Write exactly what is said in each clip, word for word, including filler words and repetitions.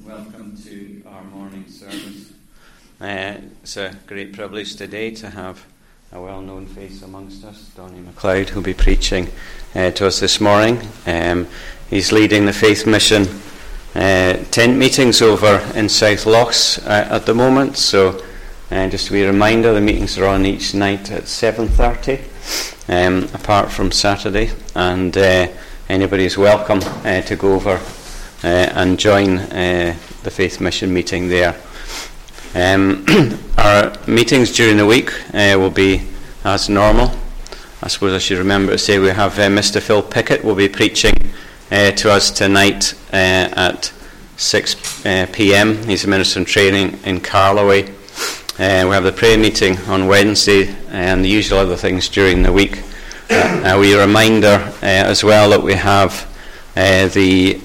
welcome to our morning service. Uh, it's a great privilege today to have a well-known face amongst us, Donnie MacLeod, who'll be preaching uh, to us this morning. Um, he's leading the Faith Mission uh, tent meetings over in South Lochs uh, at the moment, so uh, just to be a reminder, the meetings are on each night at seven thirty, um, apart from Saturday, and uh, anybody is welcome uh, to go over uh, and join uh, the Faith Mission meeting there. Um, our meetings during the week uh, will be as normal. I suppose I should remember to say we have uh, Mister Phil Pickett will be preaching uh, to us tonight uh, at six p.m. He's a minister in training in Carloway. Uh, we have the prayer meeting on Wednesday and the usual other things during the week. Uh, a wee reminder uh, as well that we have uh, the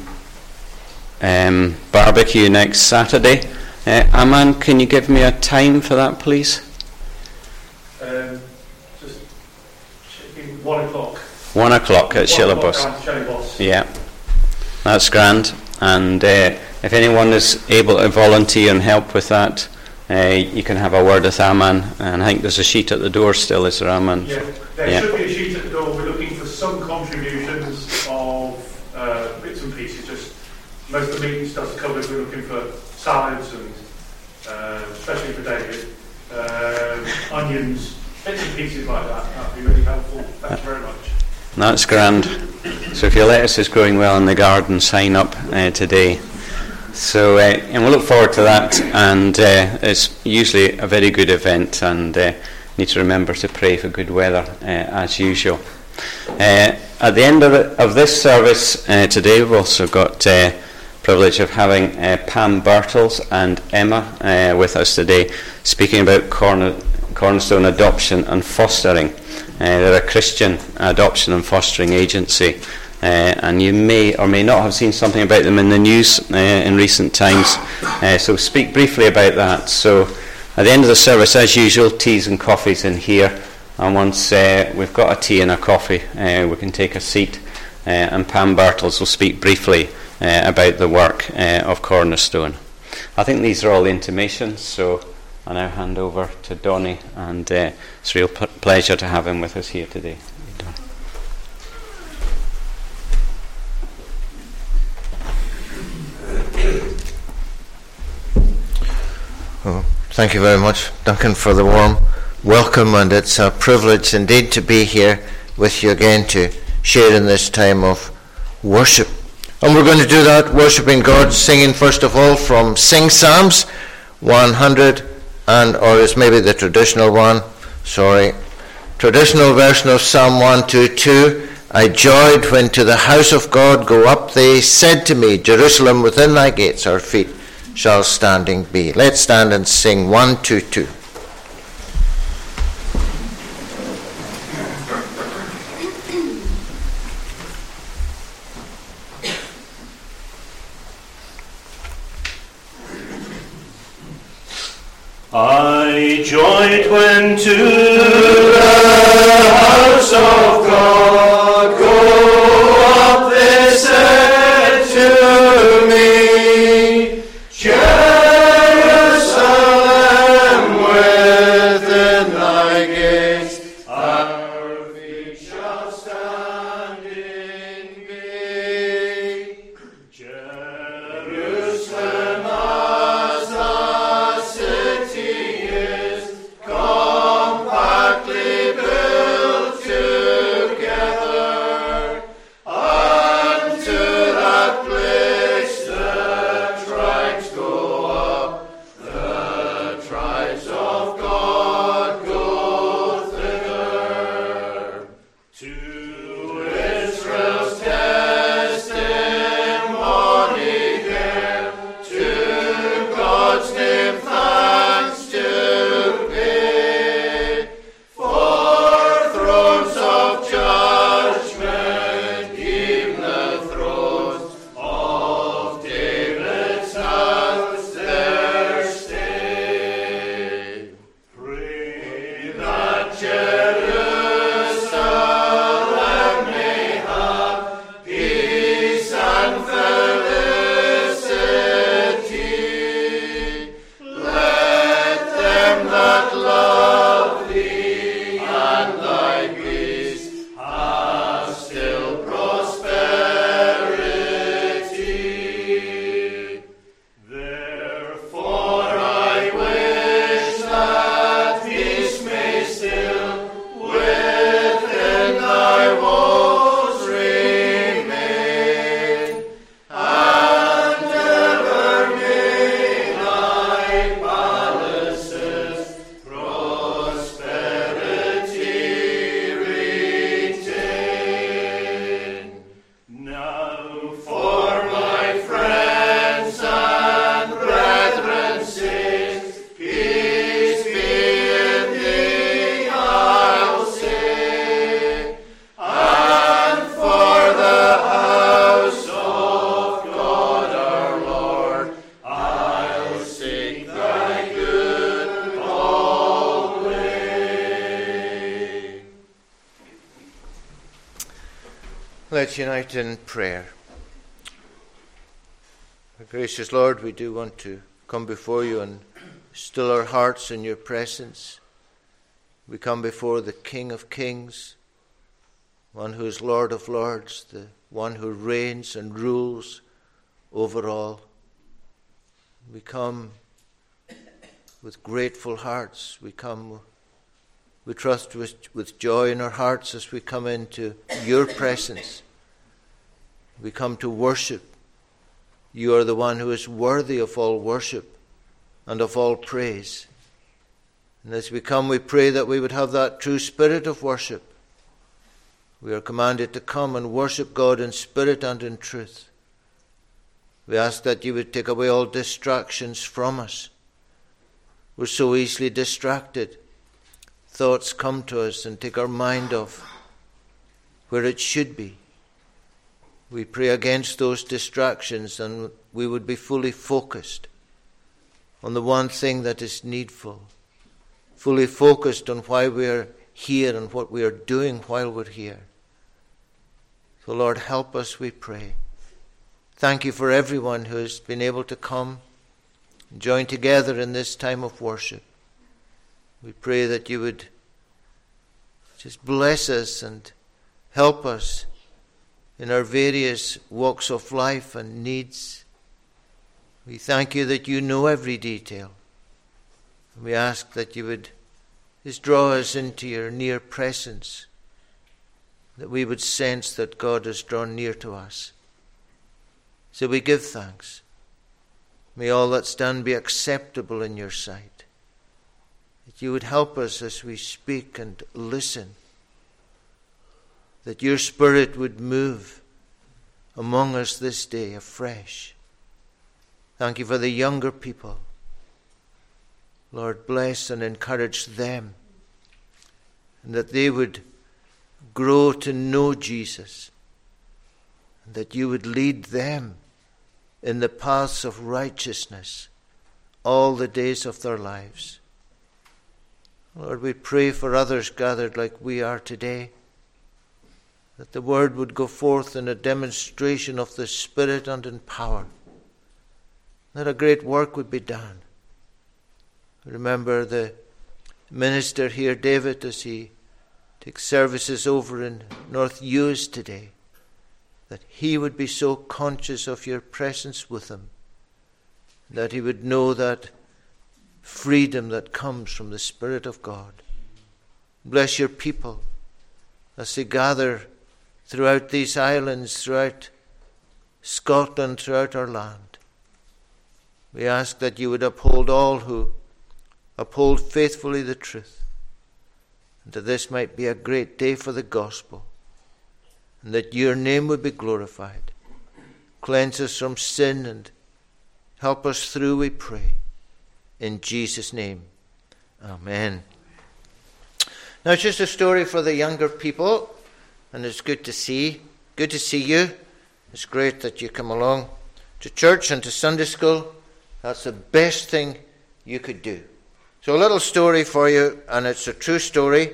um, barbecue next Saturday. Uh, Aman, can you give me a time for that, please? Um, just checking, one o'clock. One o'clock at Shillabus. Yeah, that's grand. And uh, if anyone is able to volunteer and help with that, uh, you can have a word with Aman. And I think there's a sheet at the door still, is there, Aman? Yeah, there yeah. should be a sheet at the door. We're looking for some contributions of uh, bits and pieces. Just most of the meeting stuff's covered. We're looking for salads and uh, especially for David, uh, onions, bits and pieces like that. That'd be really helpful. Thanks very much. That's grand. So if your lettuce is growing well in the garden, sign up uh, today. So uh, and we'll look forward to that. And uh, it's usually a very good event, and uh, need to remember to pray for good weather uh, as usual. Uh, at the end of, it, of this service uh, today, we've also got Uh, privilege of having uh, Pam Birtles and Emma uh, with us today, speaking about Corner, Cornerstone Adoption and Fostering. Uh, they're a Christian adoption and fostering agency, uh, and you may or may not have seen something about them in the news uh, in recent times, uh, so speak briefly about that. So at the end of the service, as usual, teas and coffees in here, and once uh, we've got a tea and a coffee, uh, we can take a seat, uh, and Pam Birtles will speak briefly Uh, about the work uh, of Cornerstone. I think these are all the intimations, so I now hand over to Donnie, and uh, it's a real p- pleasure to have him with us here today. Oh, thank you very much, Duncan, for the warm welcome, and it's a privilege indeed to be here with you again to share in this time of worship. And we're going to do that, worshipping God, singing first of all from Sing Psalms one hundred, and or is maybe the traditional one, sorry, traditional version of Psalm one twenty-two. I joyed when to the house of God go up, they said to me, Jerusalem, within thy gates our feet shall standing be. Let's stand and sing one twenty-two. I joyed when to the house of God go up, they said to me, Jerusalem, within thy gates our feet shall standing be. Jerusalem as the city is compactly built together, Let's unite in prayer. Our gracious Lord, we do want to come before you and still our hearts in your presence. We come before the King of Kings, one who is Lord of Lords, the one who reigns and rules over all. We come with grateful hearts. We come, we trust with, with joy in our hearts as we come into your presence. We come to worship. You are the one who is worthy of all worship and of all praise. And as we come, we pray that we would have that true spirit of worship. We are commanded to come and worship God in spirit and in truth. We ask that you would take away all distractions from us. We're so easily distracted. Thoughts come to us and take our mind off where it should be. We pray against those distractions, and we would be fully focused on the one thing that is needful, fully focused on why we are here and what we are doing while we're here. So Lord, help us, we pray. Thank you for everyone who has been able to come and join together in this time of worship. We pray that you would just bless us and help us in our various walks of life and needs. We thank you that you know every detail. And we ask that you would just draw us into your near presence, that we would sense that God has drawn near to us. So we give thanks. May all that's done be acceptable in your sight. That you would help us as we speak and listen. That your Spirit would move among us this day afresh. Thank you for the younger people. Lord, bless and encourage them, and that they would grow to know Jesus, and that you would lead them in the paths of righteousness all the days of their lives. Lord, we pray for others gathered like we are today, that the word would go forth in a demonstration of the Spirit and in power, that a great work would be done. Remember the minister here, David, as he takes services over in North Uis today, that he would be so conscious of your presence with him, that he would know that freedom that comes from the Spirit of God. Bless your people as they gather throughout these islands, throughout Scotland, throughout our land. We ask that you would uphold all who uphold faithfully the truth, and that this might be a great day for the gospel, and that your name would be glorified. Cleanse us from sin and help us through, we pray. In Jesus' name, amen. Now it's just a story for the younger people, and it's good to see. Good to see you. It's great that you come along to church and to Sunday school. That's the best thing you could do. So a little story for you, and it's a true story.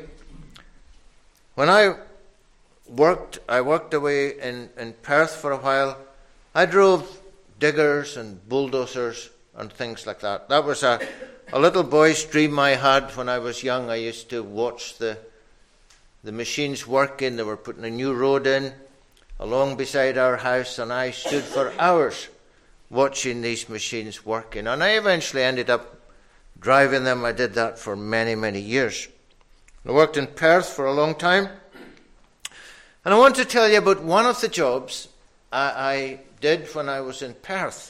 When I worked, I worked away in, in Perth for a while. I drove diggers and bulldozers and things like that. That was a, a little boy's dream I had when I was young. I used to watch the the machines working. They were putting a new road in along beside our house, and I stood for hours watching these machines working. And I eventually ended up driving them. I did that for many, many years. I worked in Perth for a long time. And I want to tell you about one of the jobs I, I did when I was in Perth.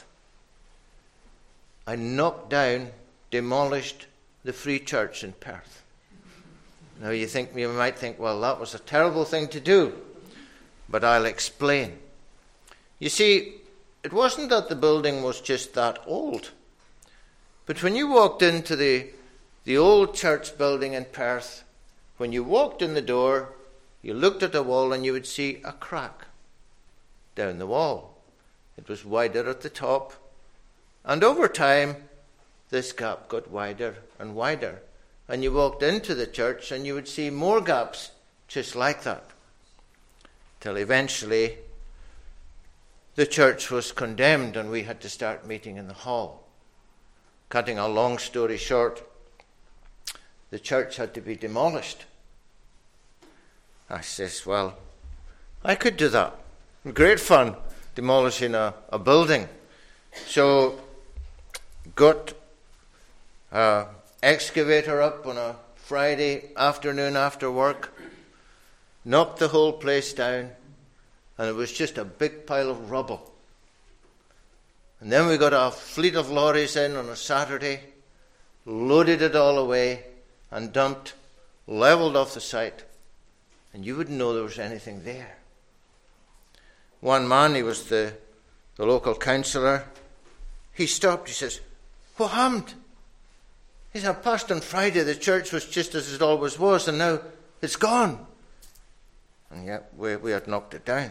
I knocked down, demolished the Free Church in Perth. Now you think you might think, well, that was a terrible thing to do, but I'll explain. You see, it wasn't that the building was just that old, but when you walked into the the old church building in Perth, when you walked in the door, you looked at the wall and you would see a crack down the wall. It was wider at the top, and over time, this gap got wider and wider. And you walked into the church and you would see more gaps just like that. till eventually the church was condemned and we had to start meeting in the hall. Cutting a long story short, the church had to be demolished. I says, well, I could do that. Great fun, demolishing a, a building. So, got an excavator up on a Friday afternoon after work, knocked the whole place down, and it was just a big pile of rubble. And then we got a fleet of lorries in on a Saturday, loaded it all away, and dumped, levelled off the site, and you wouldn't know there was anything there. One man, he was the, the local councillor, he stopped, he says, what happened? He said, past on Friday, the church was just as it always was, and now it's gone. And yet we, we had knocked it down.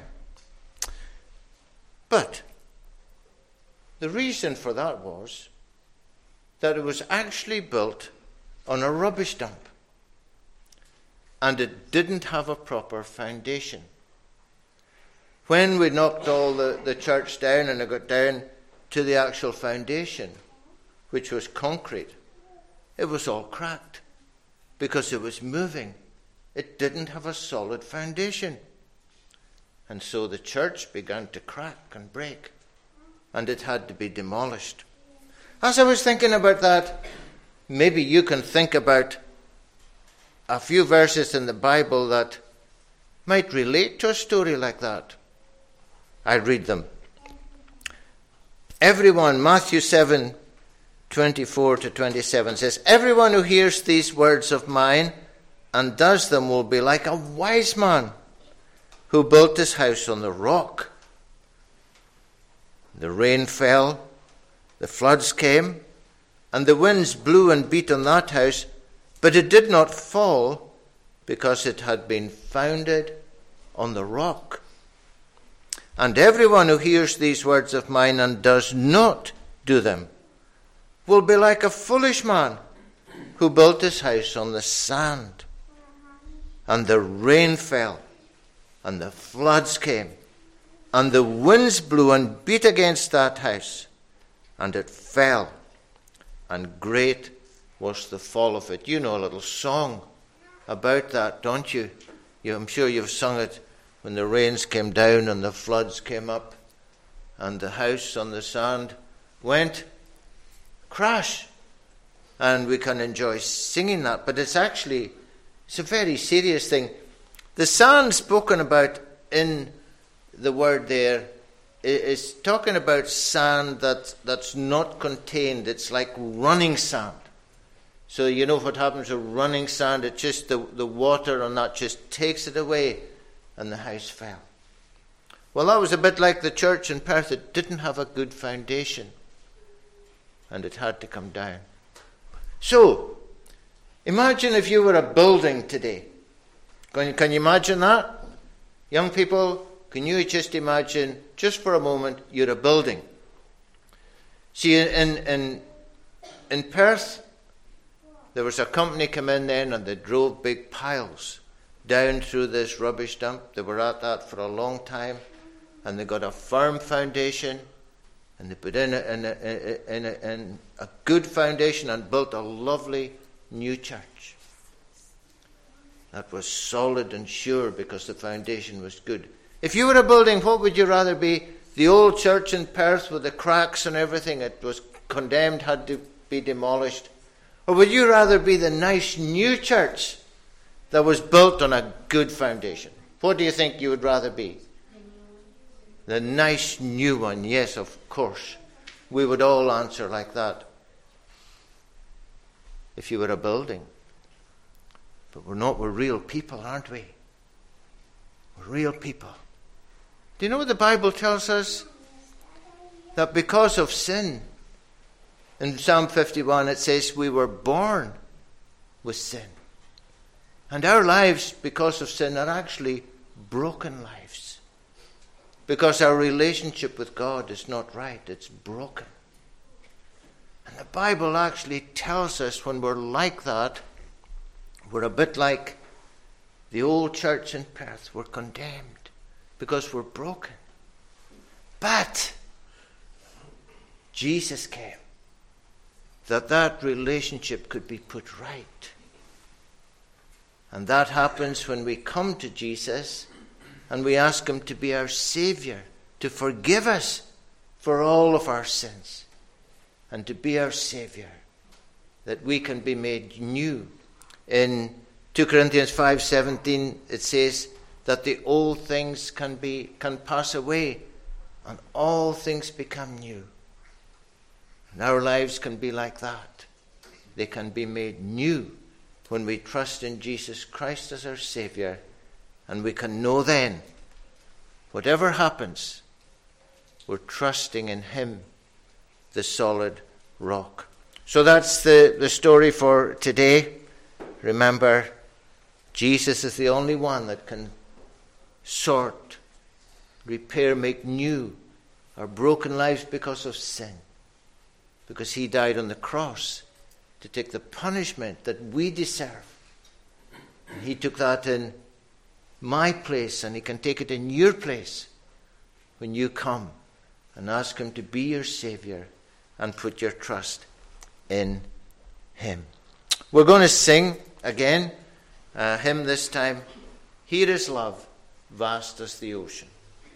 But the reason for that was that it was actually built on a rubbish dump. And it didn't have a proper foundation. When we knocked all the, the church down and it got down to the actual foundation, which was concrete, it was all cracked because it was moving. It didn't have a solid foundation. And so the church began to crack and break, and it had to be demolished. As I was thinking about that, maybe you can think about a few verses in the Bible that might relate to a story like that. I read them. Everyone, Matthew seven, twenty-four to twenty-seven says, everyone who hears these words of mine and does them will be like a wise man who built his house on the rock. The rain fell, the floods came, and the winds blew and beat on that house, but it did not fall because it had been founded on the rock. And everyone who hears these words of mine and does not do them will be like a foolish man who built his house on the sand. And the rain fell, and the floods came, and the winds blew and beat against that house, and it fell, and great was the fall of it. You know a little song about that, don't you? you I'm sure you've sung it when the rains came down and the floods came up, and the house on the sand went crash. And we can enjoy singing that, but it's actually, it's a very serious thing. The sand spoken about in the word there is talking about sand that, that's not contained. It's like running sand. So you know what happens with running sand? It just, the, the water on that just takes it away, and the house fell. Well, that was a bit like the church in Perth. It didn't have a good foundation, and it had to come down. So, imagine if you were a building today. Can, can you imagine that? Young people, can you just imagine, just for a moment, you're a building. See, in in in Perth, there was a company come in then and they drove big piles down through this rubbish dump. They were at that for a long time, and they got a firm foundation, and they put in a, in, a, in, a, in a good foundation and built a lovely new church. That was solid and sure because the foundation was good. If you were a building, what would you rather be? The old church in Perth with the cracks and everything, it was condemned, had to be demolished. Or would you rather be the nice new church that was built on a good foundation? What do you think you would rather be? The nice new one, yes, of course. We would all answer like that if you were a building. But we're not, we're real people, aren't we? We're real people. Do you know what the Bible tells us? That because of sin, in Psalm fifty-one it says we were born with sin. And our lives, because of sin, are actually broken lives. Because our relationship with God is not right, it's broken. And the Bible actually tells us when we're like that, we're a bit like the old church in Perth. We're condemned. because we're broken. But Jesus came that that relationship could be put right. And that happens when we come to Jesus and we ask him to be our Savior, to forgive us for all of our sins, and to be our Savior, that we can be made new. In two Corinthians five seventeen it says that the old things can be can pass away and all things become new. And our lives can be like that. They can be made new when we trust in Jesus Christ as our Savior, and we can know then, whatever happens, we're trusting in him, the solid rock. So that's the, the story for today. Remember, Jesus is the only one that can sort, repair, make new our broken lives because of sin. Because he died on the cross to take the punishment that we deserve. And he took that in my place, and he can take it in your place when you come and ask him to be your Savior and put your trust in him. We're going to sing again a hymn this time, Here is Love, Vast as the Ocean.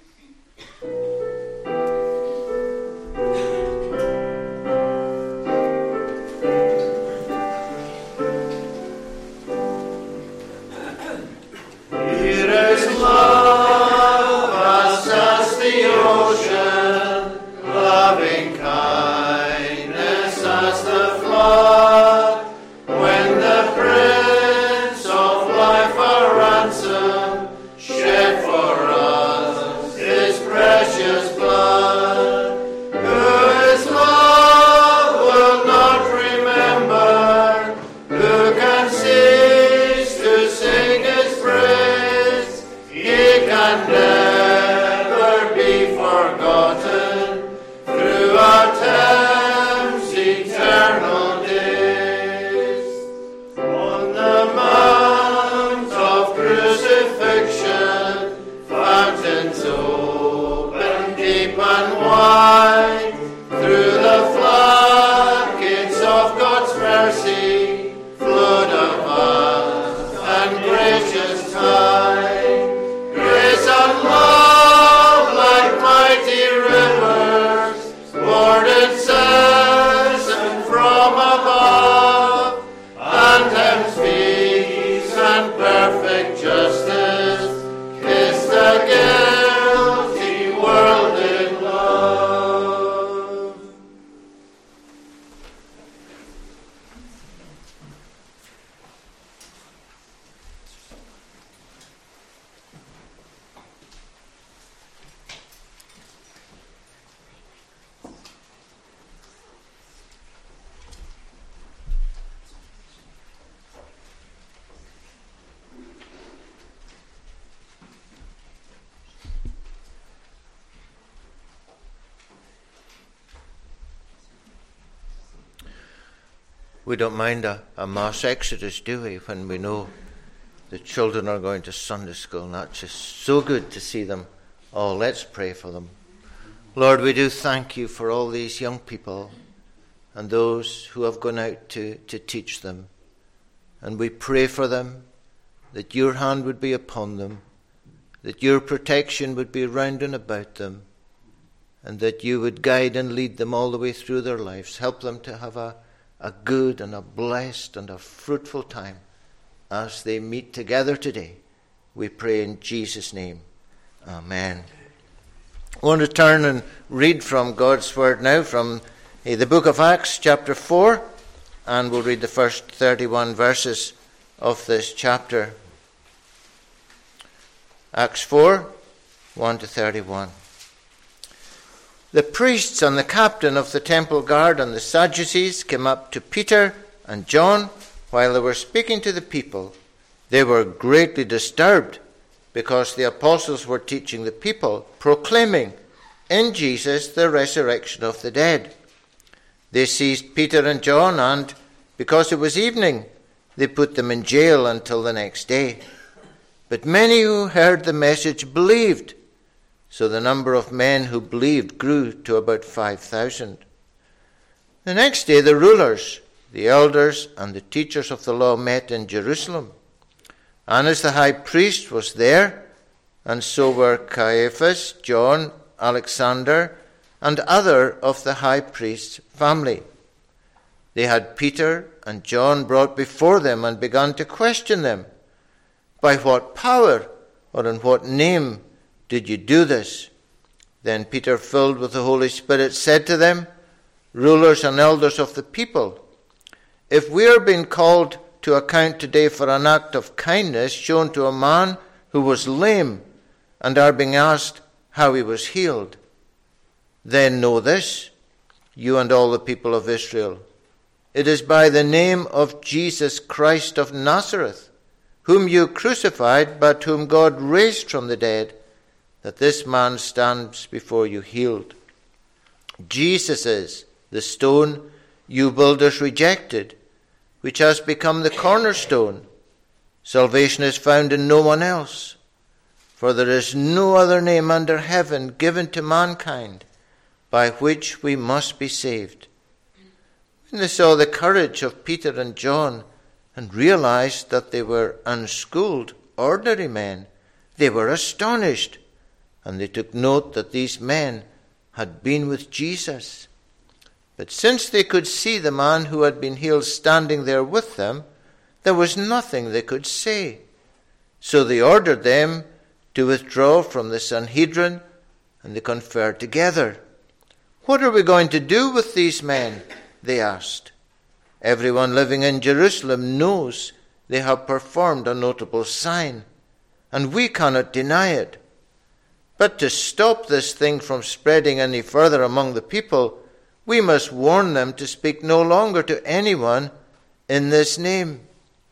We don't mind a, a mass exodus, do we, when we know the children are going to Sunday school, and that's just so good to see them all. Let's pray for them. Lord, we do thank you for all these young people and those who have gone out to, to teach them. And we pray for them, that your hand would be upon them, that your protection would be round and about them, and that you would guide and lead them all the way through their lives. Help them to have a a good and a blessed and a fruitful time as they meet together today. We pray in Jesus' name. Amen. I want to turn and read from God's Word now from uh, the book of Acts chapter four, and we'll read the first thirty-one verses of this chapter. Acts four, one to thirty-one. The priests and the captain of the temple guard and the Sadducees came up to Peter and John while they were speaking to the people. They were greatly disturbed because the apostles were teaching the people, proclaiming in Jesus the resurrection of the dead. They seized Peter and John, and because it was evening, they put them in jail until the next day. But many who heard the message believed, So the number of men who believed grew to about five thousand. The next day the rulers, the elders, and the teachers of the law met in Jerusalem. Annas the high priest was there, and so were Caiaphas, John, Alexander, and other of the high priest's family. They had Peter and John brought before them and began to question them. By what power or in what name did you do this? Then Peter, filled with the Holy Spirit, said to them, rulers and elders of the people, if we are being called to account today for an act of kindness shown to a man who was lame, and are being asked how he was healed, then know this, you and all the people of Israel. It is by the name of Jesus Christ of Nazareth, whom you crucified, but whom God raised from the dead, that this man stands before you healed. Jesus is the stone you builders rejected, which has become the cornerstone. Salvation is found in no one else, for there is no other name under heaven given to mankind by which we must be saved. When they saw the courage of Peter and John and realized that they were unschooled, ordinary men, they were astonished, and they took note that these men had been with Jesus. But since they could see the man who had been healed standing there with them, there was nothing they could say. So they ordered them to withdraw from the Sanhedrin, and they conferred together. What are we going to do with these men? They asked. Everyone living in Jerusalem knows they have performed a notable sign, and we cannot deny it. But to stop this thing from spreading any further among the people, we must warn them to speak no longer to anyone in this name.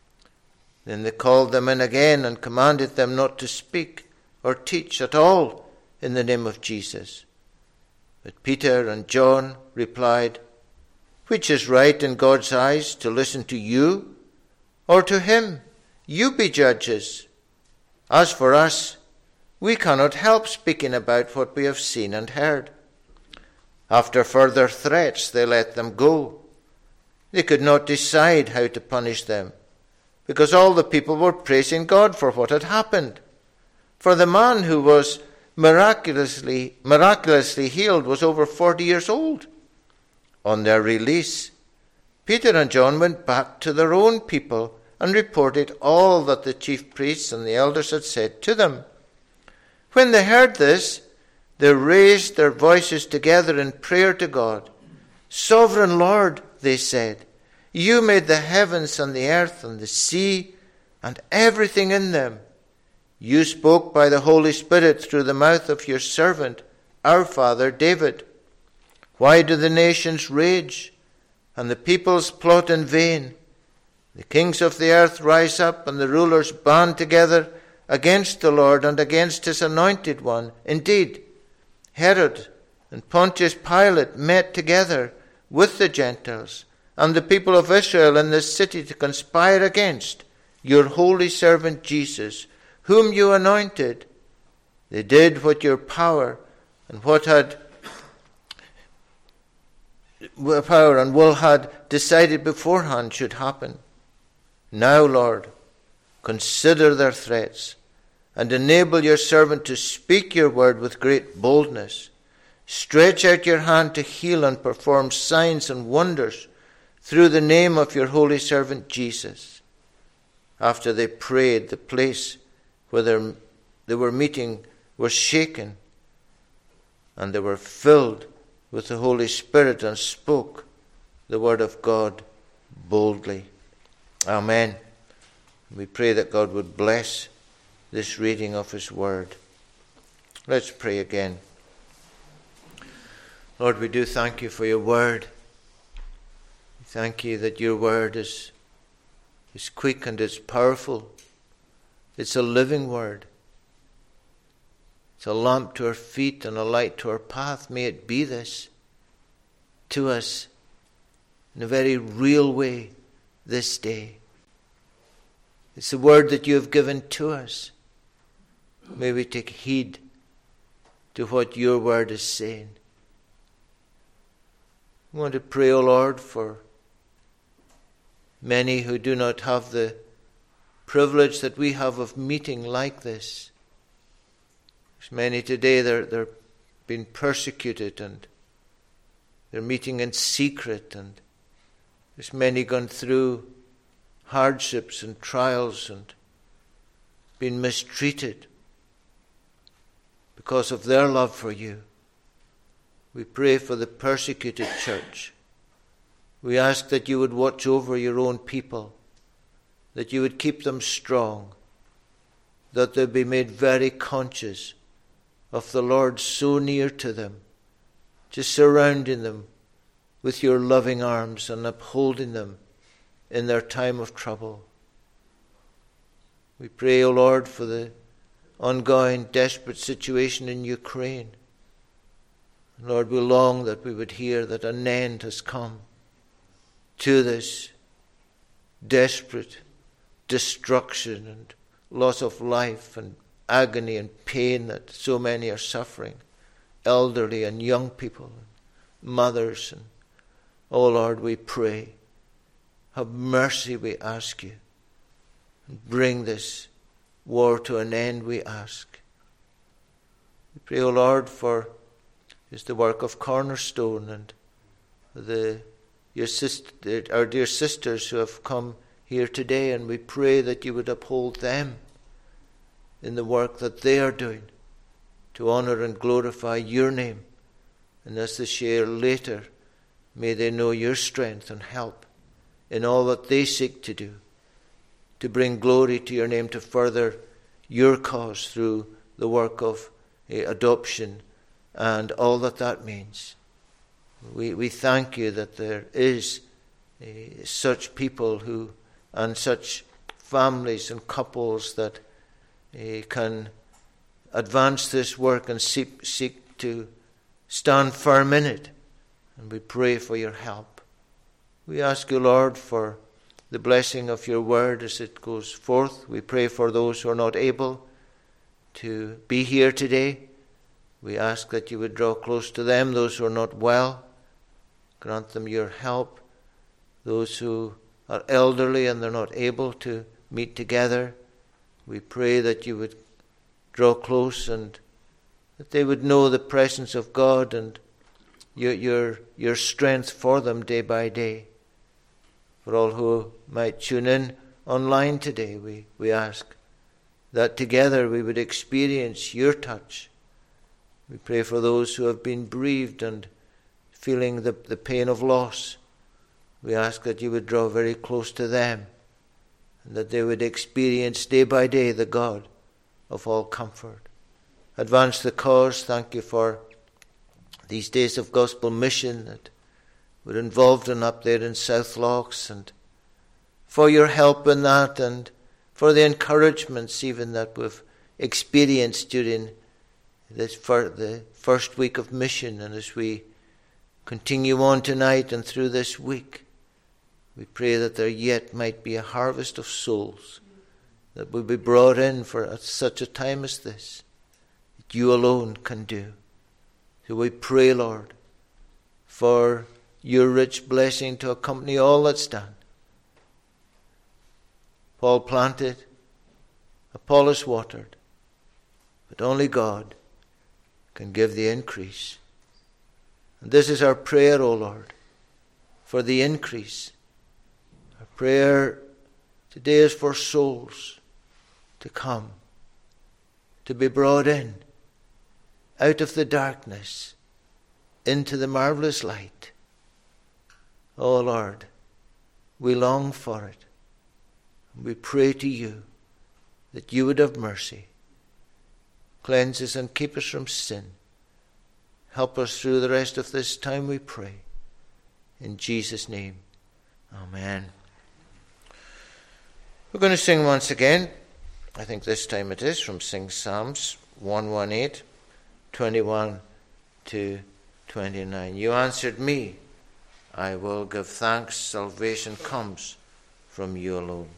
Then they called them in again and commanded them not to speak or teach at all in the name of Jesus. But Peter and John replied, which is right in God's eyes, to listen to you or to him? You be judges. As for us, we cannot help speaking about what we have seen and heard. After further threats, they let them go. They could not decide how to punish them, because all the people were praising God for what had happened. For the man who was miraculously, miraculously healed was over forty years old. On their release, Peter and John went back to their own people and reported all that the chief priests and the elders had said to them. When they heard this, they raised their voices together in prayer to God. Sovereign Lord, they said, you made the heavens and the earth and the sea and everything in them. You spoke by the Holy Spirit through the mouth of your servant, our father David. Why do the nations rage and the peoples plot in vain? The kings of the earth rise up and the rulers band together against the Lord and against his anointed one. Indeed, Herod and Pontius Pilate met together with the Gentiles and the people of Israel in this city to conspire against your holy servant Jesus, whom you anointed. They did what your power and what had power and will had decided beforehand should happen. Now, Lord, consider their threats and enable your servant to speak your word with great boldness. Stretch out your hand to heal and perform signs and wonders through the name of your holy servant Jesus. After they prayed, the place where they were meeting was shaken, and they were filled with the Holy Spirit and spoke the word of God boldly. Amen. We pray that God would bless this reading of his word. Let's pray again. Lord, we do thank you for your word. We thank you that your word is, is quick and it's powerful. It's a living word. It's a lamp to our feet and a light to our path. May it be this to us in a very real way this day. It's the word that you have given to us. May we take heed to what your word is saying. We want to pray, O Lord, for many who do not have the privilege that we have of meeting like this. There's many today, they're, they're being persecuted and they're meeting in secret, and there's many gone through hardships and trials and been mistreated because of their love for you. We pray for the persecuted church. We ask that you would watch over your own people, that you would keep them strong, that they'll be made very conscious of the Lord so near to them, just surrounding them with your loving arms and upholding them in their time of trouble. We pray, O Lord, for the ongoing desperate situation in Ukraine. Lord, we long that we would hear that an end has come to this desperate destruction and loss of life and agony and pain that so many are suffering, elderly and young people, and mothers. And oh Lord, we pray, have mercy, we ask you, and bring this war to an end, we ask. We pray, O Lord, for is the work of Cornerstone and the your sister, our dear sisters who have come here today, and we pray that you would uphold them in the work that they are doing to honor and glorify your name. And as they share later, may they know your strength and help in all that they seek to do, to bring glory to your name, to further your cause through the work of uh, adoption and all that that means. We we thank you that there is uh, such people who and such families and couples that uh, can advance this work and seek, seek to stand firm in it. And we pray for your help. We ask you, Lord, for the blessing of your word as it goes forth. We pray for those who are not able to be here today. We ask that you would draw close to them, those who are not well. Grant them your help. Those who are elderly and they're not able to meet together, we pray that you would draw close and that they would know the presence of God and your your, your strength for them day by day. For all who might tune in online today, we, we ask that together we would experience your touch. We pray for those who have been bereaved and feeling the, the pain of loss. We ask that you would draw very close to them and that they would experience day by day the God of all comfort. Advance the cause. Thank you for these days of gospel mission that we're involved in up there in South Locks, and for your help in that and for the encouragements even that we've experienced during this for the first week of mission, and as we continue on tonight and through this week, we pray that there yet might be a harvest of souls that will be brought in for at such a time as this, that you alone can do. So we pray, Lord, for your rich blessing to accompany all that's done. Paul planted, Apollos watered, but only God can give the increase. And this is our prayer, O Lord, for the increase. Our prayer today is for souls to come, to be brought in, out of the darkness, into the marvelous light. O Lord, we long for it. We pray to you that you would have mercy. Cleanse us and keep us from sin. Help us through the rest of this time, we pray. In Jesus' name, amen. We're going to sing once again. I think this time it is from Sing Psalms one eighteen, twenty-one to twenty-nine. You answered me, I will give thanks. Salvation comes from you alone.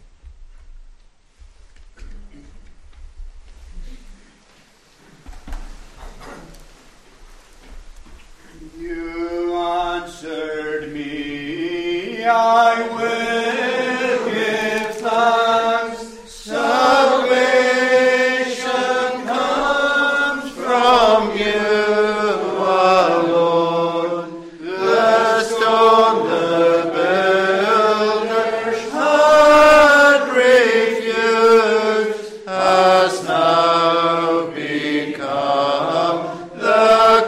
You answered me, I will give thanks. Salvation comes from you alone. The stone the builders had refused has now become the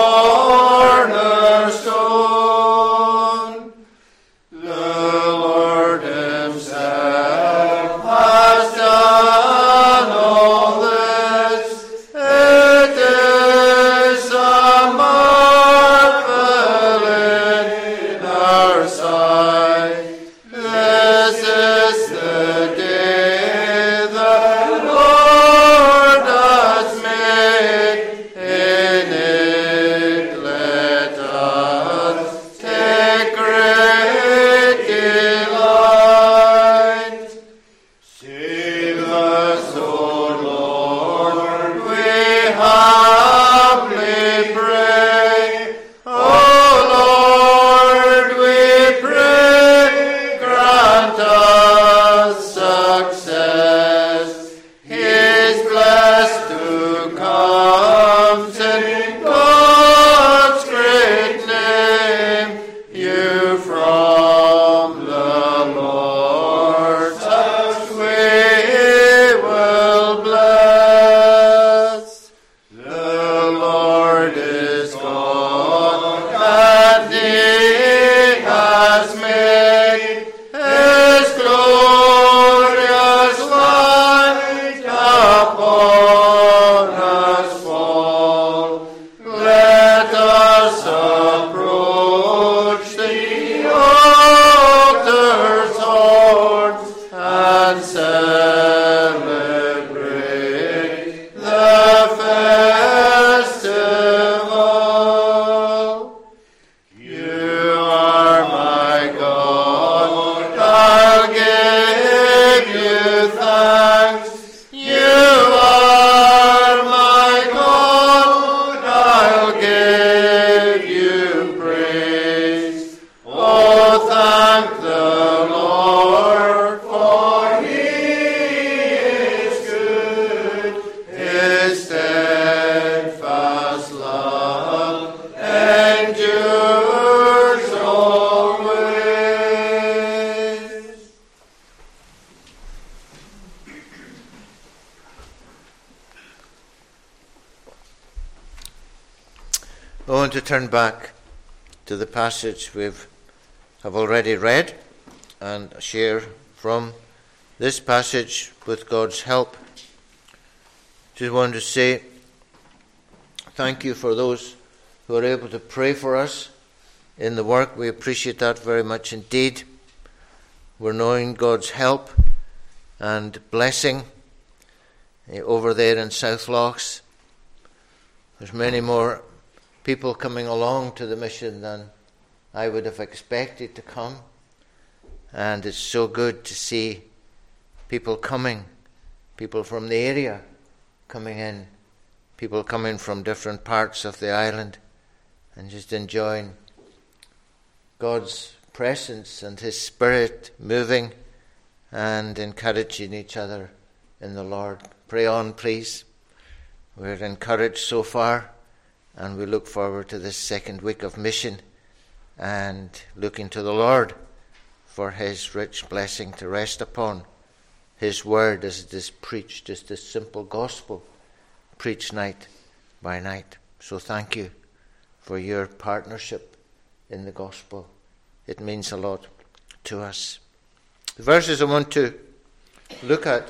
cornerstone. The Lord himself has done all this. It is a marvel in our sight. This is the day the Lord has made. In it let us take great delight. Save us, O Lord, we humbly pray. O Lord, we pray, grant us success. He is blessed who comes in God's great name. You from the Lord's house we will bless. The Lord is God, and He has made His glorious light upon us fall. Let us approach the altar's horn and celebrate the festival. You are my God, I'll give you thanks. You are my God, I'll give you praise. Oh, thank the Lord, for He is good. His steadfast love endures always. I want to turn back to the passage we've have already read and share from this passage with God's help. Just want to say thank you for those who are able to pray for us in the work. We appreciate that very much indeed. We're knowing God's help and blessing over there in South Lochs. There's many more people coming along to the mission than I would have expected to come. And it's so good to see people coming, people from the area coming in, people coming from different parts of the island, and just enjoying God's presence and His Spirit moving and encouraging each other in the Lord. Pray on, please. We're encouraged so far, and we look forward to this second week of mission and looking to the Lord for His rich blessing to rest upon His word as it is preached, just this simple gospel preached night by night. So thank you for your partnership in the gospel. It means a lot to us. The verses I want to look at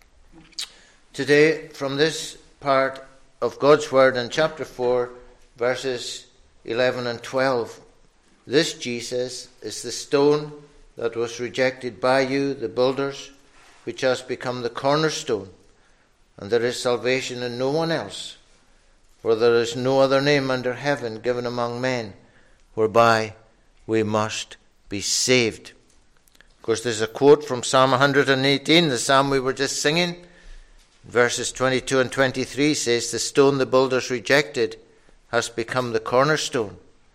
today from this part of God's word in chapter four, verses eleven and twelve. This Jesus is the stone that was rejected by you, the builders, which has become the cornerstone, and there is salvation in no one else, for there is no other name under heaven given among men whereby we must be saved. Of course, there's a quote from Psalm one eighteen, the psalm we were just singing. Verses twenty-two and twenty-three says, the stone the builders rejected has become the cornerstone,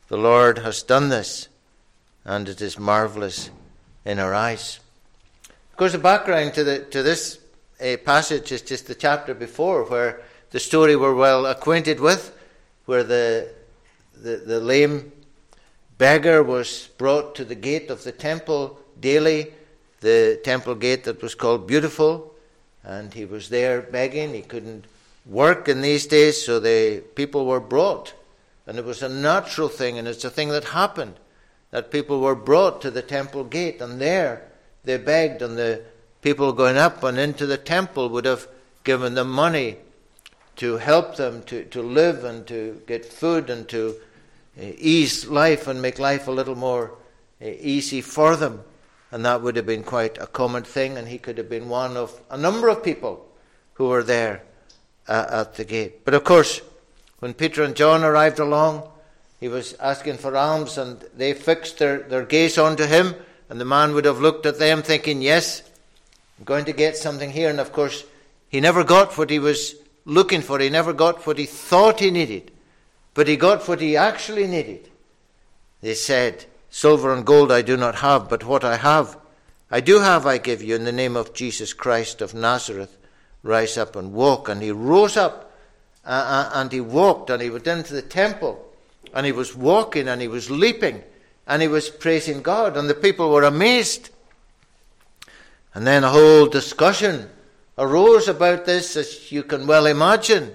The Lord has done this, and it is marvelous in our eyes. Of course, the background to the to this uh, passage is just the chapter before, where the story we're well acquainted with, where the the, the lame beggar was brought to the gate of the temple daily, the temple gate that was called Beautiful, and he was there begging. He couldn't work in these days, so the people were brought. And it was a natural thing, and it's a thing that happened, that people were brought to the temple gate, and there they begged, and the people going up and into the temple would have given them money to help them to, to live and to get food and to uh, ease life and make life a little more uh, easy for them. And that would have been quite a common thing, and he could have been one of a number of people who were there uh, at the gate. But of course, when Peter and John arrived along, he was asking for alms, and they fixed their, their gaze onto him, and the man would have looked at them thinking, yes, I'm going to get something here. And of course, he never got what he was looking for. He never got what he thought he needed, but he got what he actually needed. They said, silver and gold I do not have, but what I have, I do have I give you. In the name of Jesus Christ of Nazareth, rise up and walk. And he rose up, uh, and he walked, and he went into the temple, and he was walking, and he was leaping, and he was praising God, and the people were amazed. And then a whole discussion arose about this, as you can well imagine.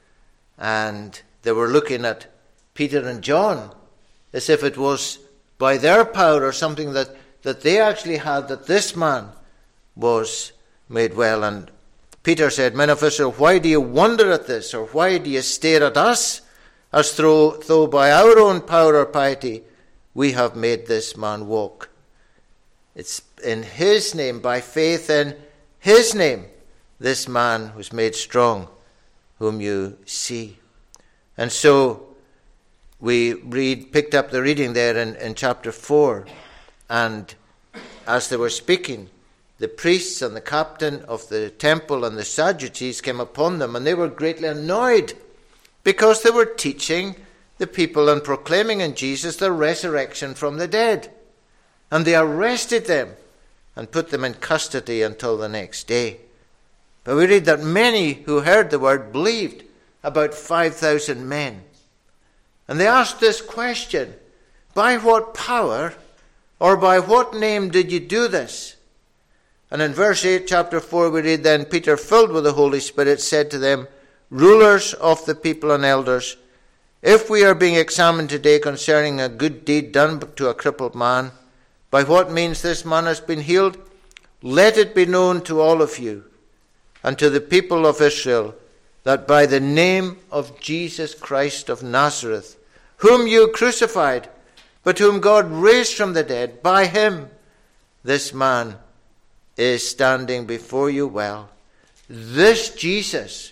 And they were looking at Peter and John as if it was by their power or something that, that they actually had, that this man was made well. And Peter said, Men of Israel, why do you wonder at this? Or why do you stare at us, as though, though by our own power or piety we have made this man walk? It's in his name, by faith in his name, this man was made strong, whom you see. And so we read, picked up the reading there in, in chapter four, and as they were speaking, the priests and the captain of the temple and the Sadducees came upon them, and they were greatly annoyed because they were teaching the people and proclaiming in Jesus the resurrection from the dead. And they arrested them and put them in custody until the next day. But we read that many who heard the word believed, about five thousand men. And they asked this question, by what power or by what name did you do this? And in verse eight, chapter four, we read, Then Peter, filled with the Holy Spirit, said to them, Rulers of the people and elders, if we are being examined today concerning a good deed done to a crippled man, by what means this man has been healed, let it be known to all of you and to the people of Israel that by the name of Jesus Christ of Nazareth, whom you crucified, but whom God raised from the dead, by him this man is standing before you well. This Jesus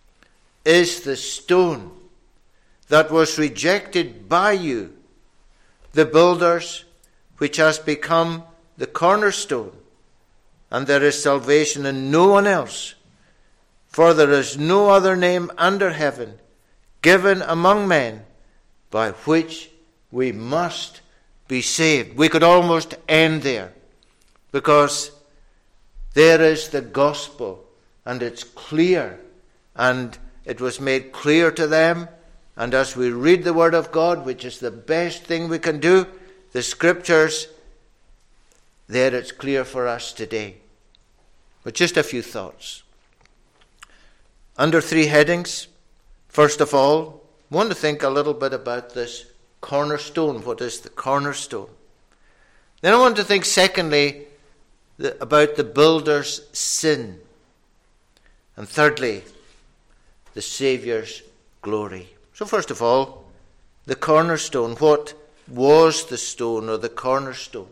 is the stone that was rejected by you, the builders, which has become the cornerstone, and there is salvation in no one else. For there is no other name under heaven given among men by which we must be saved. We could almost end there, because there is the gospel, and it's clear, and it was made clear to them. And as we read the Word of God, which is the best thing we can do, the Scriptures, there it's clear for us today. But just a few thoughts. Under three headings. First of all, I want to think a little bit about this cornerstone. What is the cornerstone? Then I want to think, secondly, the, about the builder's sin. And thirdly, the Saviour's glory. So first of all, the cornerstone. What was the stone or the cornerstone?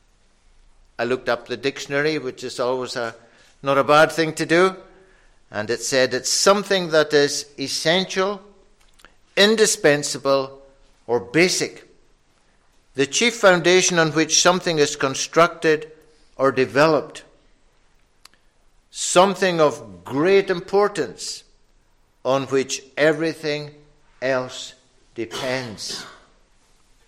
I looked up the dictionary, which is always a not a bad thing to do, and it said it's something that is essential, indispensable, or basic. The chief foundation on which something is constructed or developed. Something of great importance on which everything else depends.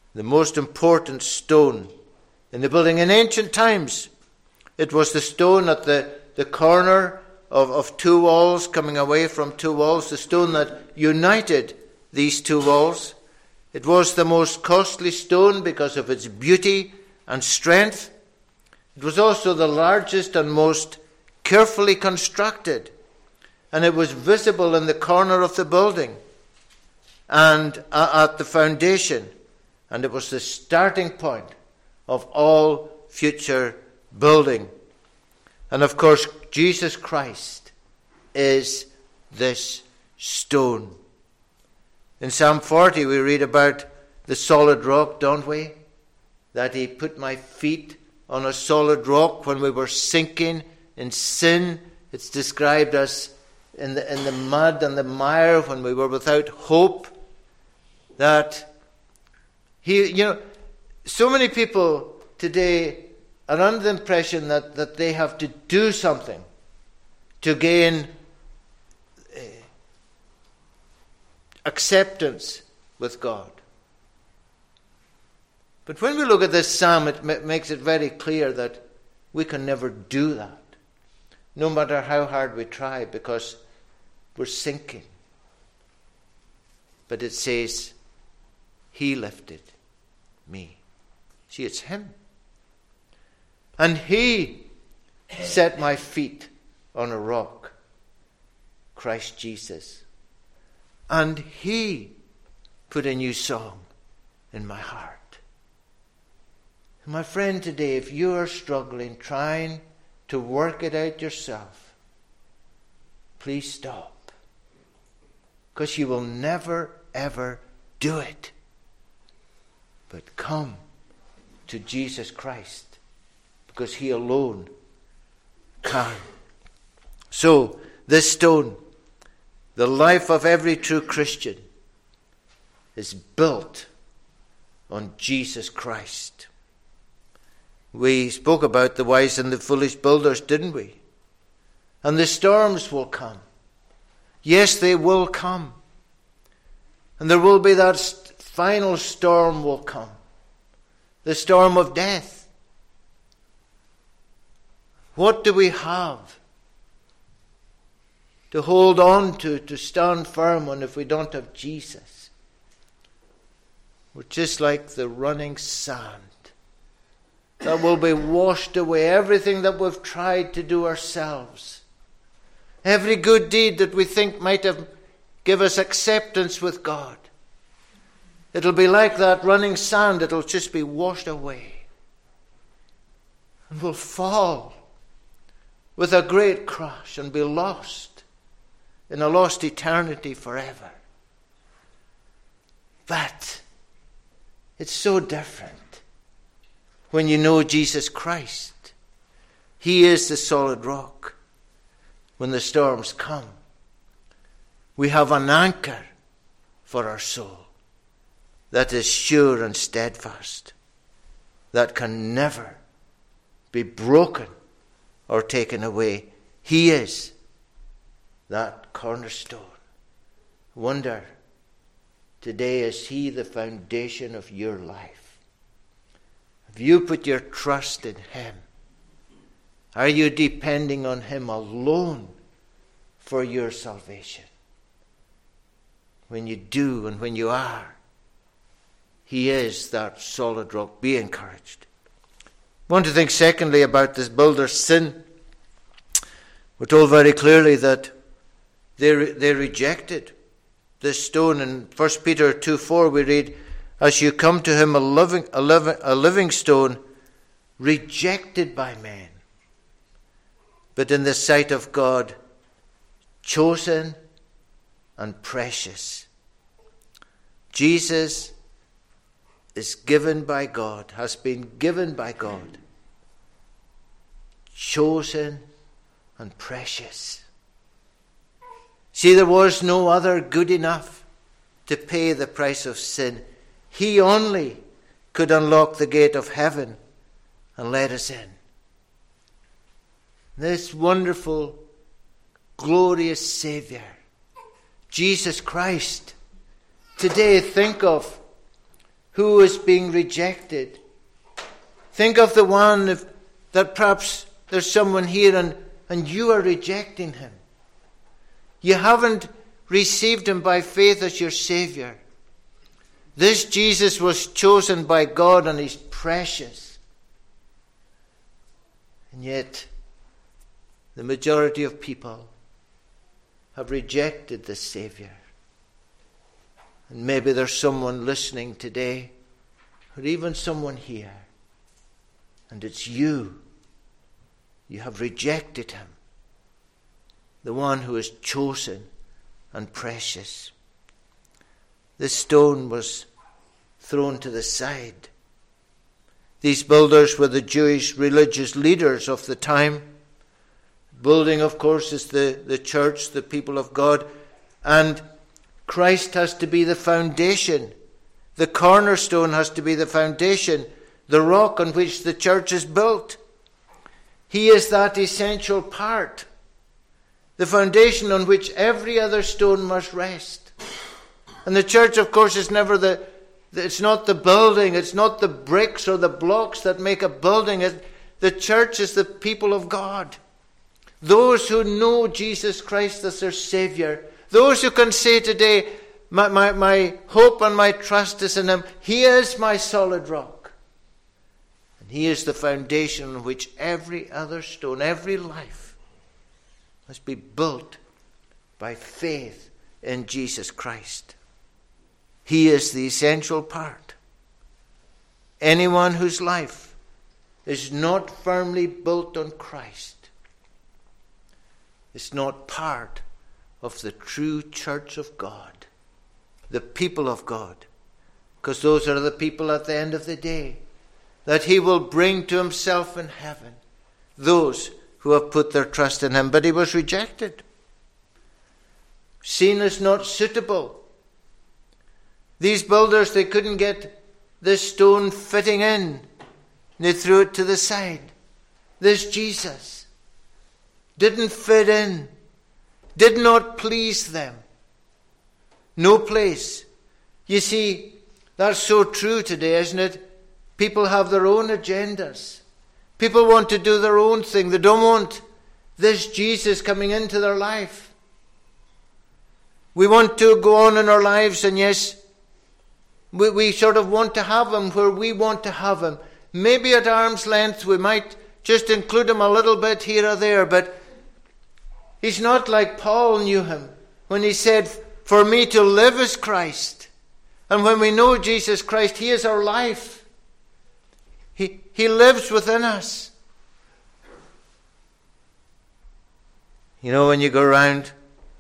the most important stone in the building. In ancient times, it was the stone at the, the corner of, of two walls, coming away from two walls, the stone that united these two walls. It was the most costly stone because of its beauty and strength. It was also the largest and most carefully constructed, and it was visible in the corner of the building and at the foundation, and it was the starting point of all future building. And of course, Jesus Christ is this stone. In Psalm forty, we read about the solid rock, don't we? That he put my feet on a solid rock when we were sinking in sin. It's described as in the, in the mud and the mire when we were without hope. That he, you know, so many people today are under the impression that, that they have to do something to gain uh, acceptance with God. But when we look at this psalm, it m- makes it very clear that we can never do that, no matter how hard we try, because we're sinking. But it says, he lifted me. See, it's him. And he set my feet on a rock, Christ Jesus. And he put a new song in my heart. My friend, today, if you are struggling, trying to work it out yourself, please stop. Because you will never, ever do it. But come to Jesus Christ, because he alone can. So, this stone, the life of every true Christian, is built on Jesus Christ. We spoke about the wise and the foolish builders, didn't we? And the storms will come. Yes, they will come. And there will be that st- final storm will come. The storm of death. What do we have to hold on to, to stand firm on if we don't have Jesus? We're just like the running sand that will be washed away. Everything that we've tried to do ourselves. Every good deed that we think might have give us acceptance with God. It'll be like that running sand. It'll just be washed away. And we'll fall with a great crash and be lost in a lost eternity forever. But it's so different when you know Jesus Christ. He is the solid rock. When the storms come, we have an anchor for our soul that is sure and steadfast, that can never be broken or taken away. He is that cornerstone. Wonder, today, is he the foundation of your life? Have you put your trust in him? Are you depending on him alone for your salvation? When you do and when you are, he is that solid rock. Be encouraged. I want to think secondly about this builder's sin. We're told very clearly that they, re- they rejected this stone. In First Peter two four we read, as you come to him a living, a living, a living stone, rejected by men, but in the sight of God, chosen and precious. Jesus is given by God, has been given by God, chosen and precious. See, there was no other good enough to pay the price of sin. He only could unlock the gate of heaven and let us in. This wonderful, glorious Savior, Jesus Christ. Today, think of who is being rejected. Think of the one if, that perhaps there's someone here and, and you are rejecting him. You haven't received him by faith as your Savior. This Jesus was chosen by God and he's precious. And yet, the majority of people have rejected the Savior. And maybe there's someone listening today, or even someone here, and it's you. You have rejected him, the one who is chosen and precious. This stone was thrown to the side. These builders were the Jewish religious leaders of the time. Building, of course, is the, the church, the people of God. And Christ has to be the foundation. The cornerstone has to be the foundation, the rock on which the church is built. He is that essential part, the foundation on which every other stone must rest. And the church, of course, is never the, it's not the building, it's not the bricks or the blocks that make a building. It, the church is the people of God. Those who know Jesus Christ as their Savior. Those who can say today, my, my, my hope and my trust is in him. He is my solid rock. And he is the foundation on which every other stone, every life must be built by faith in Jesus Christ. He is the essential part. Anyone whose life is not firmly built on Christ is not part of the true church of God, the people of God, because those are the people at the end of the day that he will bring to himself in heaven, those who have put their trust in him. But he was rejected, seen as not suitable. These builders, they couldn't get this stone fitting in. They threw it to the side. This Jesus didn't fit in, did not please them. No place. You see, that's so true today, isn't it? People have their own agendas. People want to do their own thing. They don't want this Jesus coming into their life. We want to go on in our lives, and yes, we, we sort of want to have him where we want to have him. Maybe at arm's length we might just include him a little bit here or there, but he's not like Paul knew him when he said, for me to live is Christ. And when we know Jesus Christ, he is our life. He, he lives within us. You know, when you go around,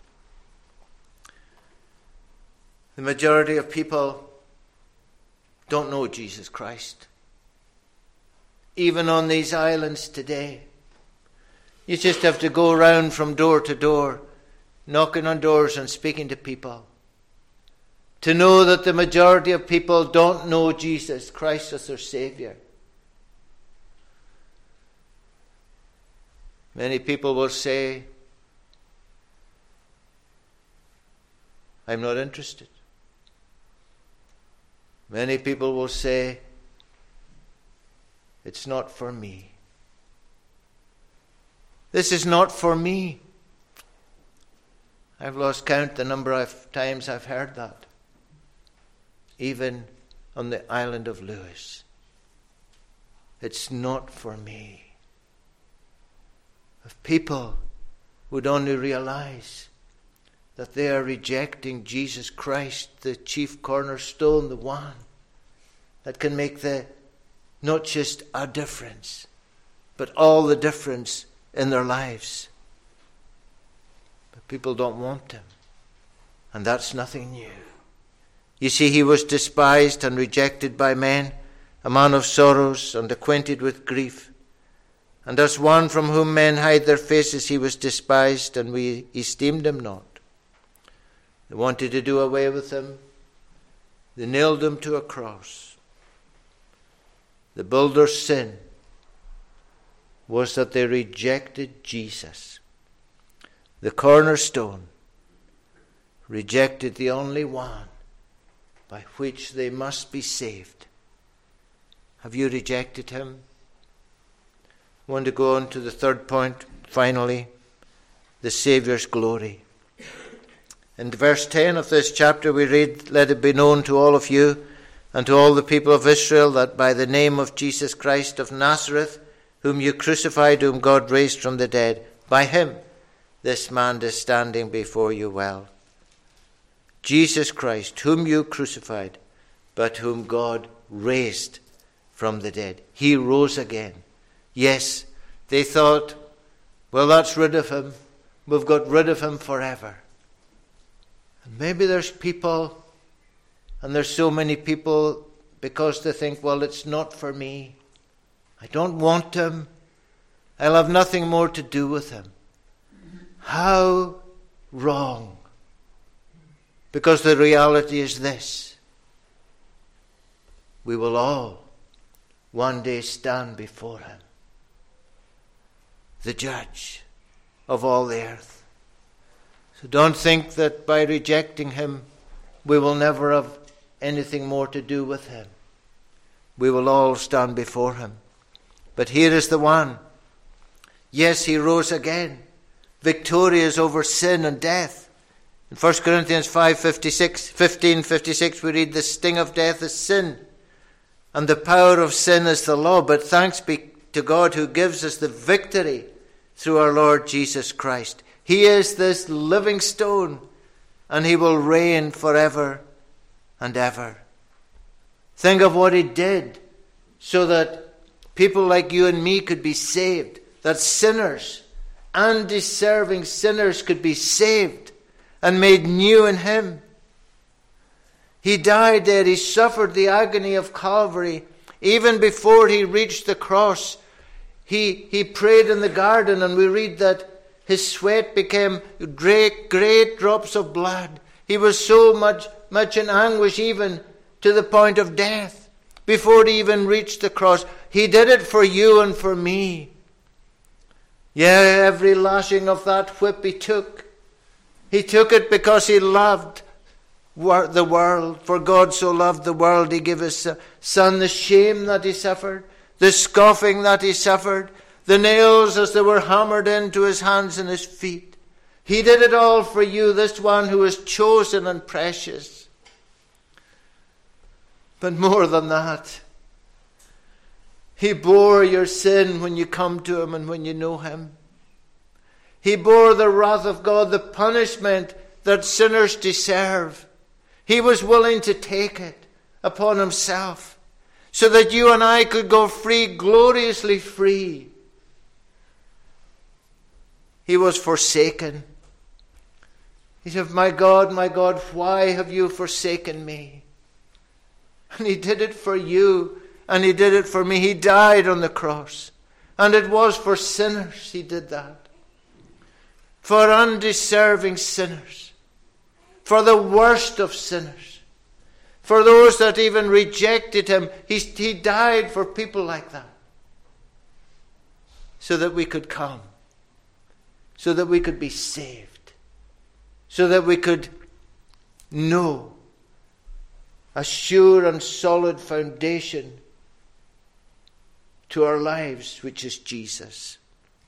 the majority of people don't know Jesus Christ. Even on these islands today. You just have to go around from door to door, knocking on doors and speaking to people, to know that the majority of people don't know Jesus Christ as their Savior. Many people will say, I'm not interested. Many people will say, it's not for me. This is not for me. I've lost count the number of times I've heard that. Even on the island of Lewis. It's not for me. If people would only realize that they are rejecting Jesus Christ, the chief cornerstone, the one that can make the not just a difference, but all the difference in their lives. But people don't want him. And that's nothing new. You see, he was despised and rejected by men, a man of sorrows and acquainted with grief. And as one from whom men hide their faces, he was despised, and we esteemed him not. They wanted to do away with him. They nailed him to a cross. The builder's sin was that they rejected Jesus. The cornerstone rejected the only one by which they must be saved. Have you rejected him? I want to go on to the third point, finally, the Saviour's glory. In verse ten of this chapter we read, "Let it be known to all of you and to all the people of Israel that by the name of Jesus Christ of Nazareth, whom you crucified, whom God raised from the dead, by him this man is standing before you well." Jesus Christ, whom you crucified, but whom God raised from the dead. He rose again. Yes, they thought, well, that's rid of him. We've got rid of him forever. And maybe there's people, and there's so many people, because they think, well, it's not for me. I don't want him. I'll have nothing more to do with him. How wrong. Because the reality is this: we will all one day stand before him, the judge of all the earth. So don't think that by rejecting him we will never have anything more to do with him. We will all stand before him. But here is the one. Yes, he rose again, victorious over sin and death. In First Corinthians five fifty-six, fifteen fifty-six, we read, "The sting of death is sin, and the power of sin is the law. But thanks be to God who gives us the victory through our Lord Jesus Christ." He is this living stone, and he will reign forever and ever. Think of what he did so that people like you and me could be saved, that sinners, undeserving sinners, could be saved and made new in him. He died there. He suffered the agony of Calvary. Even before he reached the cross, he, he prayed in the garden, and we read that his sweat became great, great drops of blood. He was so much, much in anguish, even to the point of death, before he even reached the cross. He did it for you and for me. Yeah, every lashing of that whip he took. He took it because he loved the world. For God so loved the world, he gave his son. The shame that he suffered, the scoffing that he suffered, the nails as they were hammered into his hands and his feet. He did it all for you, this one who is chosen and precious. But more than that, he bore your sin when you come to him and when you know him. He bore the wrath of God, the punishment that sinners deserve. He was willing to take it upon himself so that you and I could go free, gloriously free. He was forsaken. He said, "My God, my God, why have you forsaken me?" And he did it for you, and he did it for me. He died on the cross, and it was for sinners he did that. For undeserving sinners, for the worst of sinners, for those that even rejected him. He, he died for people like that, so that we could come, so that we could be saved, so that we could know a sure and solid foundation to our lives, which is Jesus.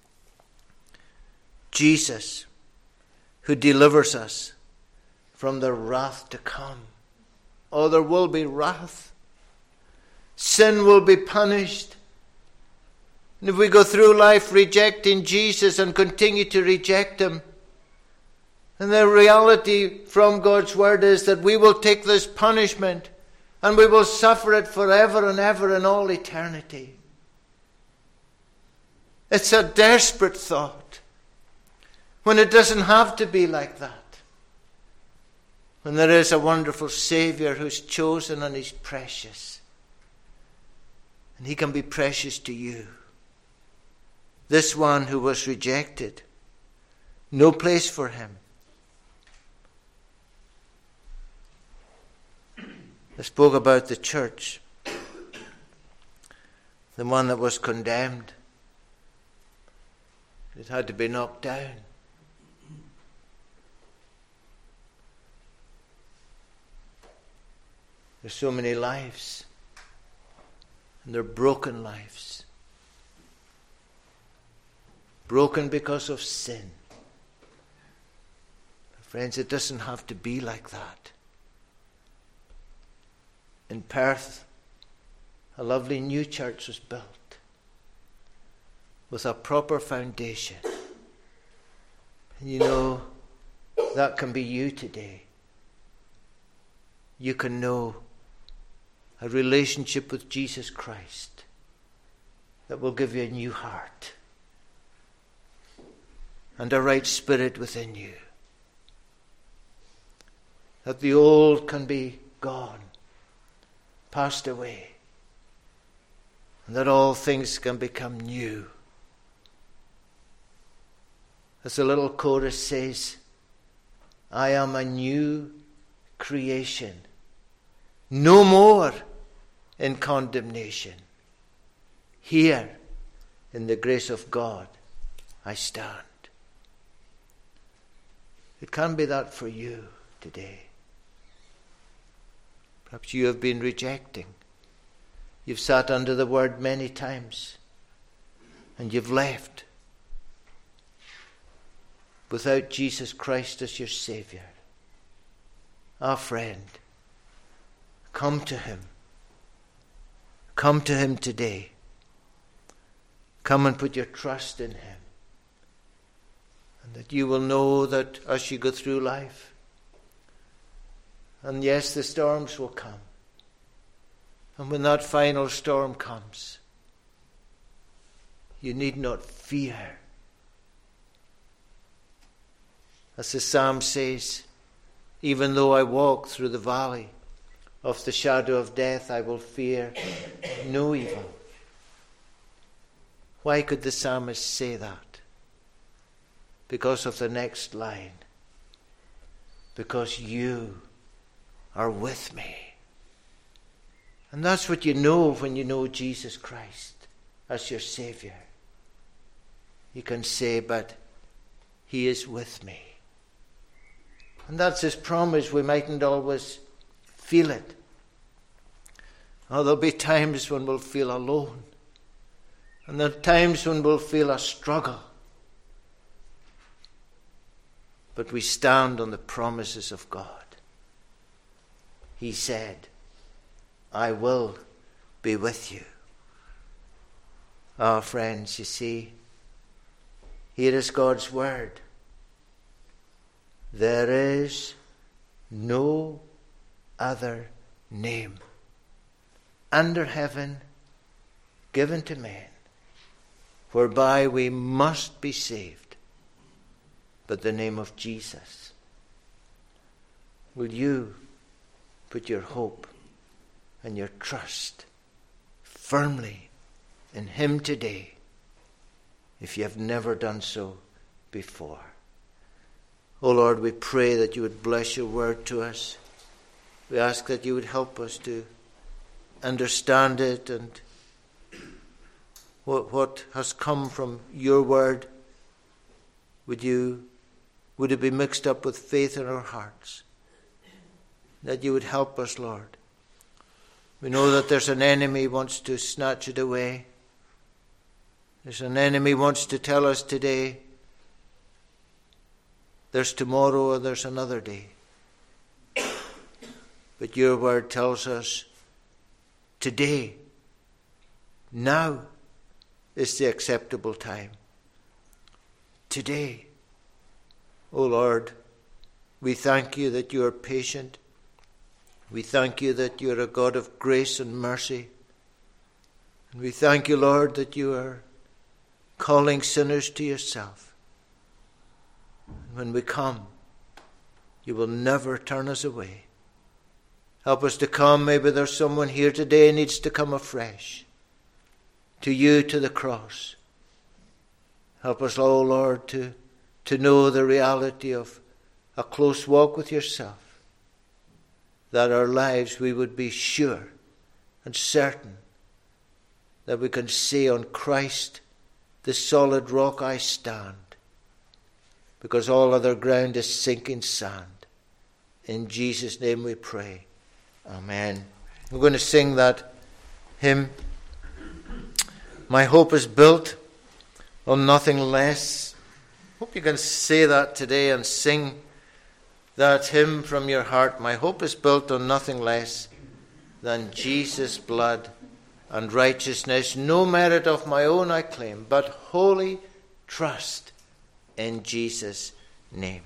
Jesus, who delivers us from the wrath to come. Oh, there will be wrath. Sin will be punished. And if we go through life rejecting Jesus and continue to reject him, and the reality from God's word is that we will take this punishment and we will suffer it forever and ever in all eternity. It's a desperate thought when it doesn't have to be like that. When there is a wonderful Savior who's chosen and he's precious. And he can be precious to you. This one who was rejected. No place for him. I spoke about the church. The one that was condemned. It had to be knocked down. There's so many lives, and they're broken lives. Broken because of sin. Friends, it doesn't have to be like that. In Perth, a lovely new church was built with a proper foundation. And you know, that can be you today. You can know a relationship with Jesus Christ that will give you a new heart and a right spirit within you. That the old can be gone, passed away, and that all things can become new. As the little chorus says, I am a new creation, no more in condemnation. Here, in the grace of God, I stand. It can be that for you today. Perhaps you have been rejecting. You've sat under the word many times, and you've left without Jesus Christ as your Savior. Our friend, come to Him. Come to Him today. Come and put your trust in Him. And that you will know that as you go through life, and yes, the storms will come. And when that final storm comes, you need not fear. As the psalm says, even though I walk through the valley of the shadow of death, I will fear no evil. Why could the psalmist say that? Because of the next line. Because you are with me. And that's what you know when you know Jesus Christ as your Savior. You can say, but He is with me. And that's His promise. We mightn't always feel it. Oh, there'll be times when we'll feel alone. And there are times when we'll feel a struggle. But we stand on the promises of God. He said, I will be with you. Ah, friends, you see, here is God's word. There is no other name under heaven given to men whereby we must be saved but the name of Jesus. Will you put your hope and your trust firmly in Him today if you have never done so before? Oh Lord, we pray that you would bless your word to us. We ask that you would help us to understand it, and what, what has come from your word, would you, would it be mixed up with faith in our hearts? That you would help us, Lord. We know that there's an enemy who wants to snatch it away. There's an enemy who wants to tell us today there's tomorrow or there's another day. But your word tells us today, now is the acceptable time. Today, O Lord, we thank you that you are patient. We thank you that you are a God of grace and mercy. And we thank you, Lord, that you are calling sinners to yourself. And when we come, you will never turn us away. Help us to come. Maybe there's someone here today who needs to come afresh to you, to the cross. Help us, oh Lord, to, to know the reality of a close walk with yourself, that our lives we would be sure and certain that we can say, on Christ, the solid rock I stand, because all other ground is sinking sand. In Jesus' name we pray. Amen. We're going to sing that hymn. My hope is built on nothing less. Hope you can say that today and sing that hymn from your heart. My hope is built on nothing less than Jesus' blood and righteousness. No merit of my own I claim, but wholly trust in Jesus' name.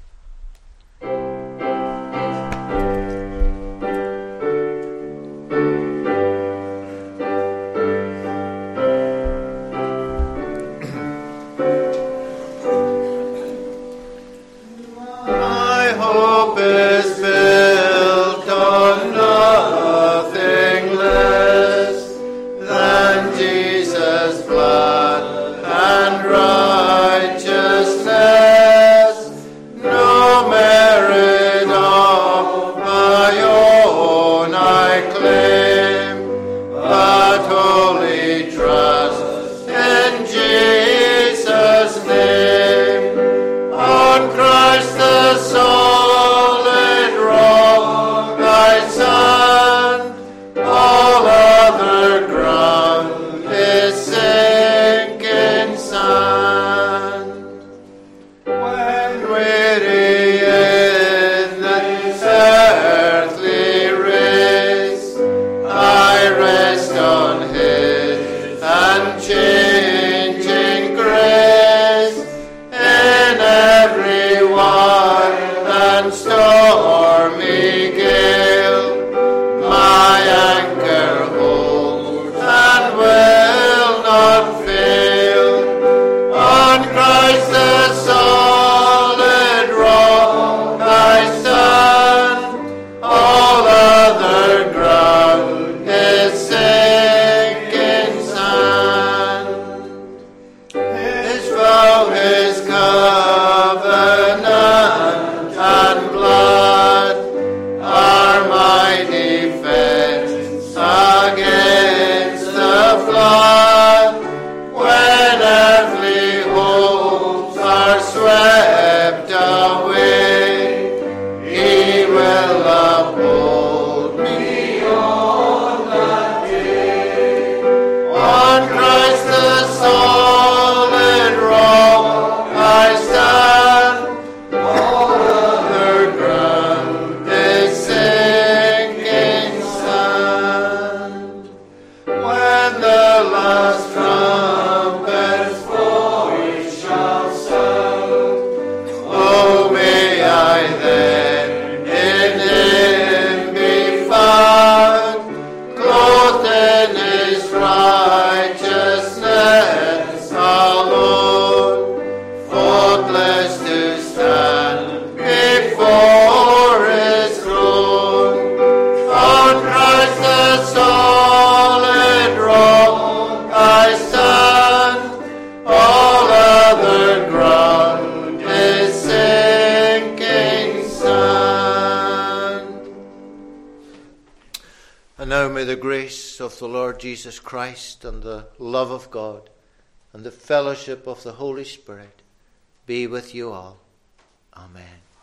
Of the Lord Jesus Christ and the love of God and the fellowship of the Holy Spirit be with you all. Amen.